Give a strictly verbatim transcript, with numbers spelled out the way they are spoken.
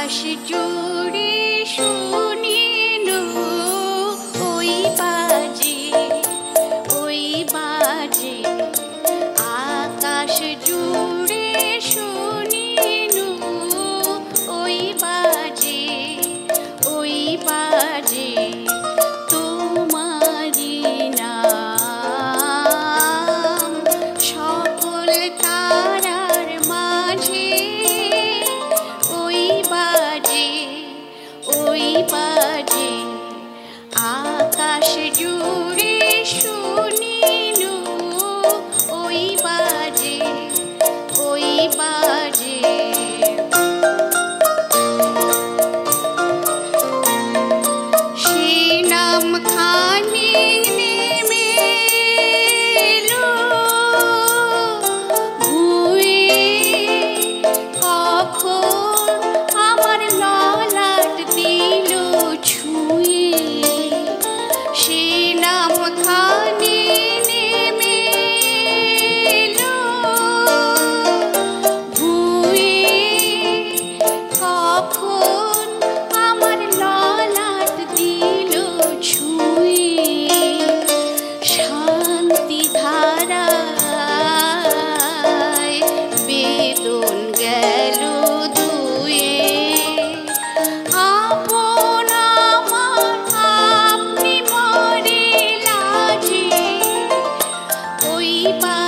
আকাশ জুড়ে শুনিনু ওই বাজে ওই বাজে আকাশ জুড়ে শুনিনু ওই বাজে ওই বাজে তোমারি নাম সকল তারার মাঝে ওই বাজে ওই বাজে আকাশ জুড়ে শুনিনু ওই বাজে ওই বাজে সে নাম খানি নেমে এলো ভুয়ে কখন আমার ললাট দিল ছুঁয়ে সে নাম খানি নেমে এলো ভুয়ে কখন আমার ললাট দিল ছুঁয়ে শান্তি ধারায় বেদন গেল দুয়ে আপন আমার আপনি মরে লাজে ওই